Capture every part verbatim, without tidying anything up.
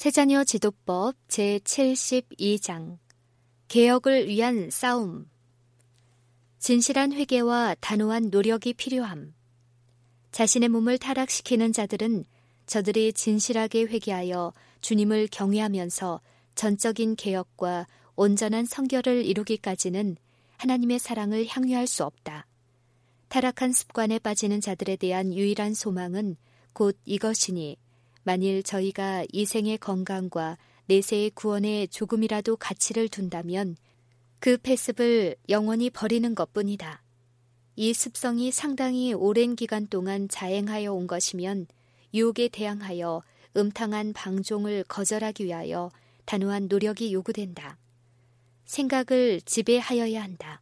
세자녀 지도법 제칠십이 장 개혁을 위한 싸움. 진실한 회개와 단호한 노력이 필요함. 자신의 몸을 타락시키는 자들은 저들이 진실하게 회개하여 주님을 경외하면서 전적인 개혁과 온전한 성결을 이루기까지는 하나님의 사랑을 향유할 수 없다. 타락한 습관에 빠지는 자들에 대한 유일한 소망은 곧 이것이니 만일 저희가 이 생의 건강과 내세의 구원에 조금이라도 가치를 둔다면 그 패습을 영원히 버리는 것뿐이다. 이 습성이 상당히 오랜 기간 동안 자행하여 온 것이면 유혹에 대항하여 음탕한 방종을 거절하기 위하여 단호한 노력이 요구된다. 생각을 지배하여야 한다.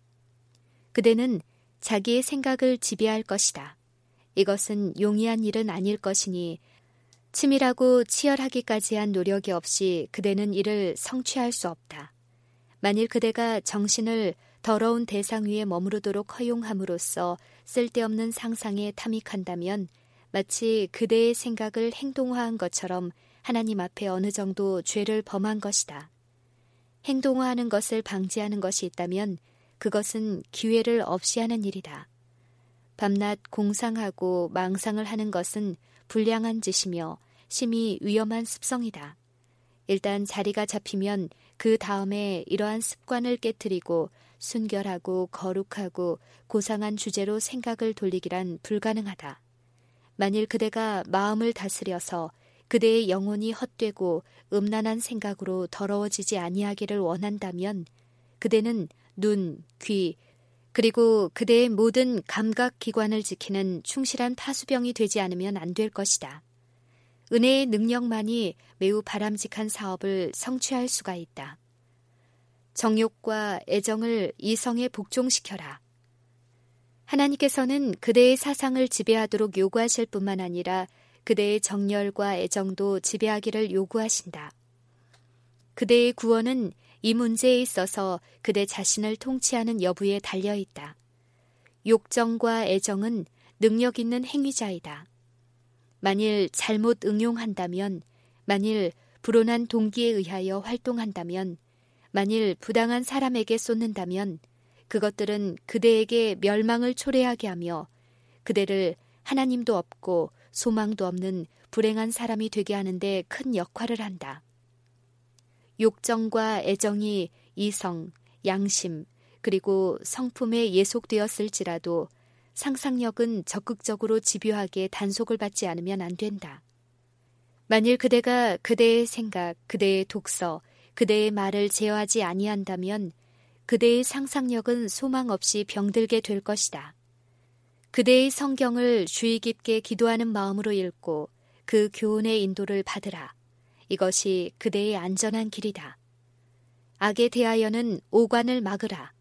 그대는 자기의 생각을 지배할 것이다. 이것은 용이한 일은 아닐 것이니 치밀하고 치열하기까지 한 노력이 없이 그대는 이를 성취할 수 없다. 만일 그대가 정신을 더러운 대상 위에 머무르도록 허용함으로써 쓸데없는 상상에 탐닉한다면 마치 그대의 생각을 행동화한 것처럼 하나님 앞에 어느 정도 죄를 범한 것이다. 행동화하는 것을 방지하는 것이 있다면 그것은 기회를 없이 하는 일이다. 밤낮 공상하고 망상을 하는 것은 불량한 짓이며 심히 위험한 습성이다. 일단 자리가 잡히면 그 다음에 이러한 습관을 깨트리고 순결하고 거룩하고 고상한 주제로 생각을 돌리기란 불가능하다. 만일 그대가 마음을 다스려서 그대의 영혼이 헛되고 음란한 생각으로 더러워지지 아니하기를 원한다면 그대는 눈, 귀, 그리고 그대의 모든 감각기관을 지키는 충실한 파수병이 되지 않으면 안 될 것이다. 은혜의 능력만이 매우 바람직한 사업을 성취할 수가 있다. 정욕과 애정을 이성에 복종시켜라. 하나님께서는 그대의 사상을 지배하도록 요구하실 뿐만 아니라 그대의 정열과 애정도 지배하기를 요구하신다. 그대의 구원은 이 문제에 있어서 그대 자신을 통치하는 여부에 달려있다. 욕정과 애정은 능력 있는 행위자이다. 만일 잘못 응용한다면, 만일 불온한 동기에 의하여 활동한다면, 만일 부당한 사람에게 쏟는다면 그것들은 그대에게 멸망을 초래하게 하며 그대를 하나님도 없고 소망도 없는 불행한 사람이 되게 하는데 큰 역할을 한다. 욕정과 애정이 이성, 양심, 그리고 성품에 예속되었을지라도 상상력은 적극적으로 집요하게 단속을 받지 않으면 안 된다. 만일 그대가 그대의 생각, 그대의 독서, 그대의 말을 제어하지 아니한다면 그대의 상상력은 소망 없이 병들게 될 것이다. 그대의 성경을 주의 깊게 기도하는 마음으로 읽고 그 교훈의 인도를 받으라. 이것이 그대의 안전한 길이다. 악에 대하여는 오관을 막으라.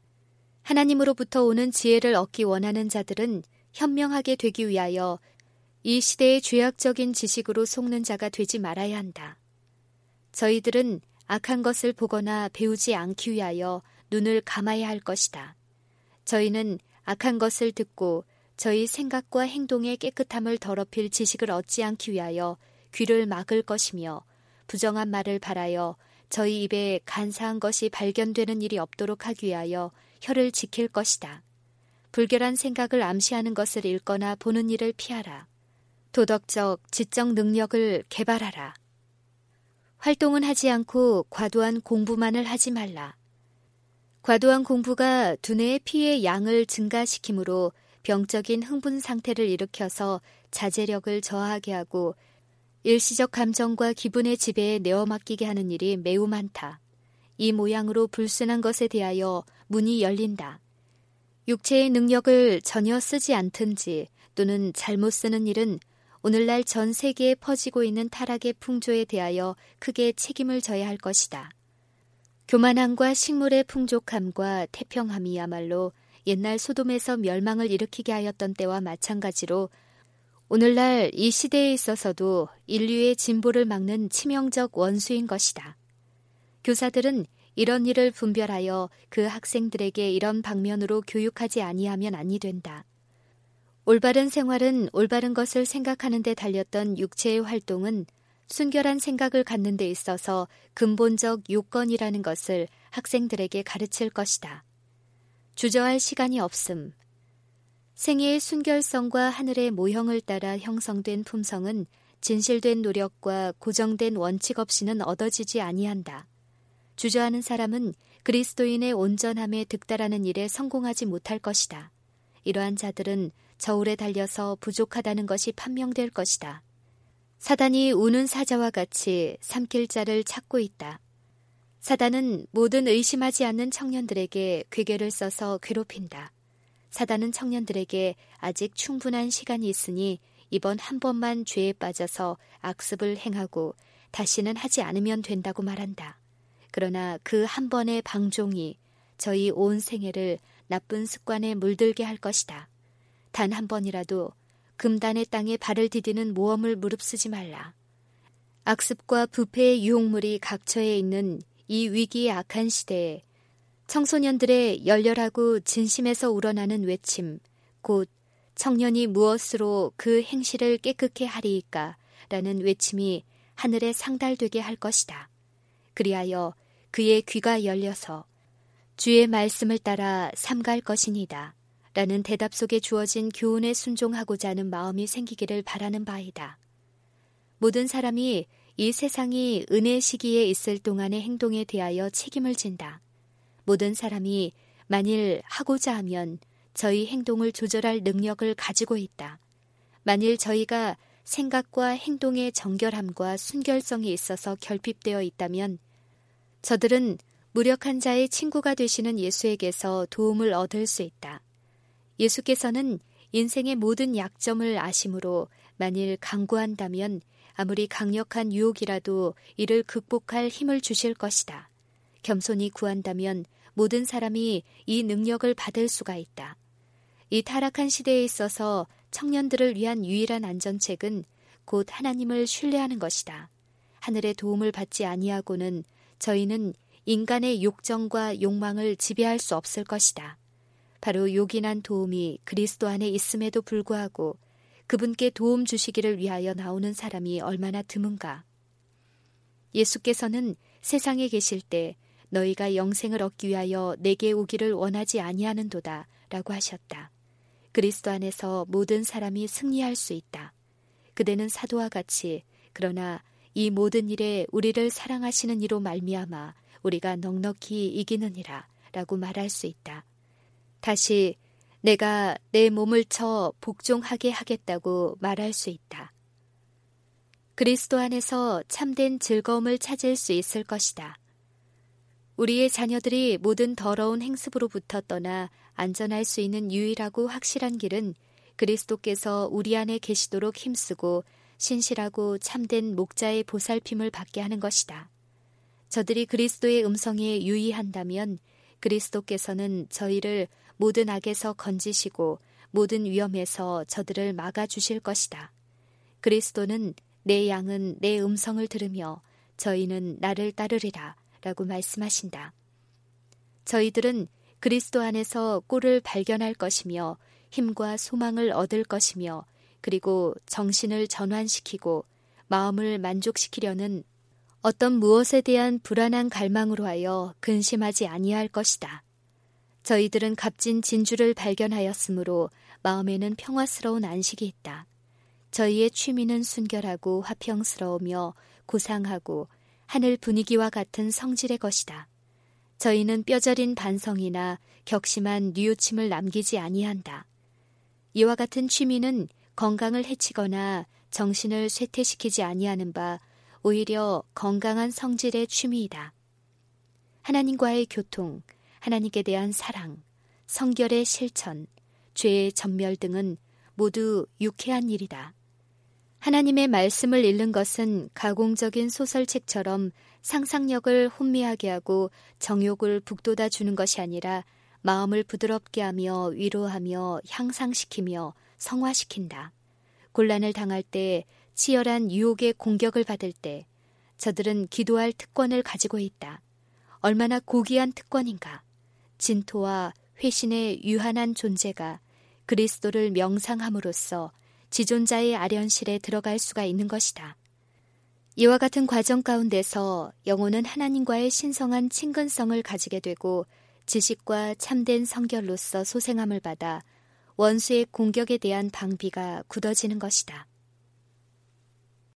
하나님으로부터 오는 지혜를 얻기 원하는 자들은 현명하게 되기 위하여 이 시대의 죄악적인 지식으로 속는 자가 되지 말아야 한다. 저희들은 악한 것을 보거나 배우지 않기 위하여 눈을 감아야 할 것이다. 저희는 악한 것을 듣고 저희 생각과 행동의 깨끗함을 더럽힐 지식을 얻지 않기 위하여 귀를 막을 것이며 부정한 말을 바라여 저희 입에 간사한 것이 발견되는 일이 없도록 하기 위하여 혀를 지킬 것이다. 불결한 생각을 암시하는 것을 읽거나 보는 일을 피하라. 도덕적, 지적 능력을 개발하라. 활동은 하지 않고 과도한 공부만을 하지 말라. 과도한 공부가 두뇌의 피의 양을 증가시키므로 병적인 흥분 상태를 일으켜서 자제력을 저하게 하고 일시적 감정과 기분의 지배에 내어맡기게 하는 일이 매우 많다. 이 모양으로 불순한 것에 대하여 문이 열린다. 육체의 능력을 전혀 쓰지 않든지 또는 잘못 쓰는 일은 오늘날 전 세계에 퍼지고 있는 타락의 풍조에 대하여 크게 책임을 져야 할 것이다. 교만함과 식물의 풍족함과 태평함이야말로 옛날 소돔에서 멸망을 일으키게 하였던 때와 마찬가지로 오늘날 이 시대에 있어서도 인류의 진보를 막는 치명적 원수인 것이다. 교사들은 이런 일을 분별하여 그 학생들에게 이런 방면으로 교육하지 아니하면 아니 된다. 올바른 생활은 올바른 것을 생각하는 데 달렸던 육체의 활동은 순결한 생각을 갖는 데 있어서 근본적 요건이라는 것을 학생들에게 가르칠 것이다. 주저할 시간이 없음. 생애의 순결성과 하늘의 모형을 따라 형성된 품성은 진실된 노력과 고정된 원칙 없이는 얻어지지 아니한다. 주저하는 사람은 그리스도인의 온전함에 득달하는 일에 성공하지 못할 것이다. 이러한 자들은 저울에 달려서 부족하다는 것이 판명될 것이다. 사단이 우는 사자와 같이 삼킬 자를 찾고 있다. 사단은 모든 의심하지 않는 청년들에게 괴계를 써서 괴롭힌다. 사단은 청년들에게 아직 충분한 시간이 있으니 이번 한 번만 죄에 빠져서 악습을 행하고 다시는 하지 않으면 된다고 말한다. 그러나 그 한 번의 방종이 저희 온 생애를 나쁜 습관에 물들게 할 것이다. 단 한 번이라도 금단의 땅에 발을 디디는 모험을 무릅쓰지 말라. 악습과 부패의 유혹물이 각처에 있는 이 위기의 악한 시대에 청소년들의 열렬하고 진심에서 우러나는 외침, 곧 청년이 무엇으로 그 행실을 깨끗게 하리이까 라는 외침이 하늘에 상달되게 할 것이다. 그리하여 그의 귀가 열려서 주의 말씀을 따라 삼갈 것이니다 라는 대답 속에 주어진 교훈에 순종하고자 하는 마음이 생기기를 바라는 바이다. 모든 사람이 이 세상이 은혜 시기에 있을 동안의 행동에 대하여 책임을 진다. 모든 사람이 만일 하고자 하면 저희 행동을 조절할 능력을 가지고 있다. 만일 저희가 생각과 행동의 정결함과 순결성이 있어서 결핍되어 있다면 저들은 무력한 자의 친구가 되시는 예수에게서 도움을 얻을 수 있다. 예수께서는 인생의 모든 약점을 아심으로 만일 강구한다면 아무리 강력한 유혹이라도 이를 극복할 힘을 주실 것이다. 겸손히 구한다면 모든 사람이 이 능력을 받을 수가 있다. 이 타락한 시대에 있어서 청년들을 위한 유일한 안전책은 곧 하나님을 신뢰하는 것이다. 하늘의 도움을 받지 아니하고는 저희는 인간의 욕정과 욕망을 지배할 수 없을 것이다. 바로 요긴한 도움이 그리스도 안에 있음에도 불구하고 그분께 도움 주시기를 위하여 나오는 사람이 얼마나 드문가. 예수께서는 세상에 계실 때 너희가 영생을 얻기 위하여 내게 오기를 원하지 아니하는도다 라고 하셨다. 그리스도 안에서 모든 사람이 승리할 수 있다. 그대는 사도와 같이 그러나 이 모든 일에 우리를 사랑하시는 이로 말미암아 우리가 넉넉히 이기느니라 라고 말할 수 있다. 다시 내가 내 몸을 쳐 복종하게 하겠다고 말할 수 있다. 그리스도 안에서 참된 즐거움을 찾을 수 있을 것이다. 우리의 자녀들이 모든 더러운 행습으로부터 떠나 안전할 수 있는 유일하고 확실한 길은 그리스도께서 우리 안에 계시도록 힘쓰고 신실하고 참된 목자의 보살핌을 받게 하는 것이다. 저들이 그리스도의 음성에 유의한다면 그리스도께서는 저희를 모든 악에서 건지시고 모든 위험에서 저들을 막아주실 것이다. 그리스도는 내 양은 내 음성을 들으며 저희는 나를 따르리라 라고 말씀하신다. 저희들은 그리스도 안에서 꼴을 발견할 것이며 힘과 소망을 얻을 것이며 그리고 정신을 전환시키고 마음을 만족시키려는 어떤 무엇에 대한 불안한 갈망으로 하여 근심하지 아니할 것이다. 저희들은 값진 진주를 발견하였으므로 마음에는 평화스러운 안식이 있다. 저희의 취미는 순결하고 화평스러우며 고상하고 하늘 분위기와 같은 성질의 것이다. 저희는 뼈저린 반성이나 격심한 뉘우침을 남기지 아니한다. 이와 같은 취미는 건강을 해치거나 정신을 쇠퇴시키지 아니하는 바 오히려 건강한 성질의 취미이다. 하나님과의 교통, 하나님께 대한 사랑, 성결의 실천, 죄의 전멸 등은 모두 유쾌한 일이다. 하나님의 말씀을 읽는 것은 가공적인 소설책처럼 상상력을 혼미하게 하고 정욕을 북돋아 주는 것이 아니라 마음을 부드럽게 하며 위로하며 향상시키며 성화시킨다. 곤란을 당할 때, 치열한 유혹의 공격을 받을 때 저들은 기도할 특권을 가지고 있다. 얼마나 고귀한 특권인가. 진토와 회신의 유한한 존재가 그리스도를 명상함으로써 지존자의 아련실에 들어갈 수가 있는 것이다. 이와 같은 과정 가운데서 영혼은 하나님과의 신성한 친근성을 가지게 되고 지식과 참된 성결로서 소생함을 받아 원수의 공격에 대한 방비가 굳어지는 것이다.